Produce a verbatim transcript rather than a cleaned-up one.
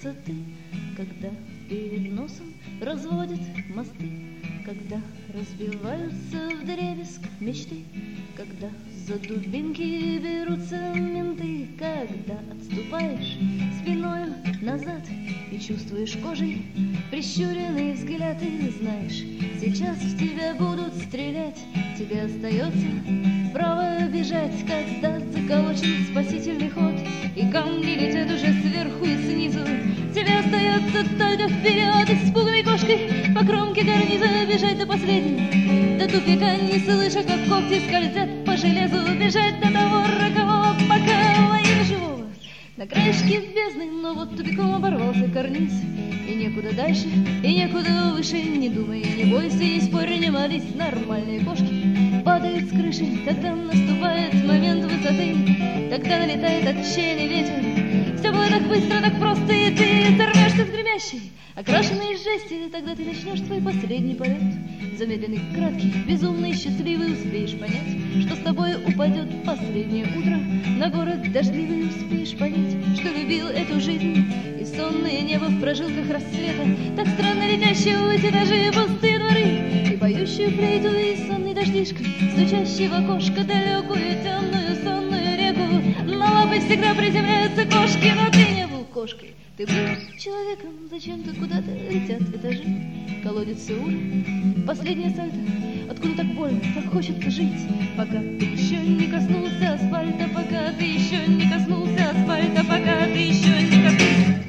высоты, когда перед носом разводят мосты, когда разбиваются вдребезг мечты, когда за дубинки берутся менты, когда отступаешь спиною назад и чувствуешь кожей прищуренный взгляд, и знаешь, сейчас в тебя будут стрелять, тебе остается право бежать, когда заколочен спасительный ход, и камни летят уже сверху и снизу. Тебе остается только вперед, испуганной кошкой по кромке карниза бежать до последнего, до тупика, не слыша, как когти скользят по железу, бежать до того рокового, пока ловит живого на краешке бездны. Но вот тупиком оборвался карниз, и некуда дальше, и некуда выше. Не думай, не бойся, не спорь, не молись, нормальные кошки падают с крыши, когда наступает момент высоты, тогда налетает отчаянный ветер. Все было так быстро, так просто, и ты сорвешься с гремящей, окрашенной жести. Тогда ты начнешь свой последний полет, замедленный, краткий, безумный, счастливый. Успеешь понять, что с тобой упадет последнее утро на город дождливый. Успеешь понять, что любил эту жизнь и сонное небо в прожилках рассвета, так странно летящие в этажи пустые дворы, и поющую флейту, и сонный дождишка, стучащий в окошко далекую темную сонную реку. На лапы всегда приземляются кошки, но ты не был кошкой, ты был человеком. Зачем-то куда-то летят этажи, колодец Сеула, последняя сальто. Откуда так больно, так хочется жить, пока ты еще не коснулся асфальта, пока ты еще не коснулся асфальта, пока ты еще не коснулся.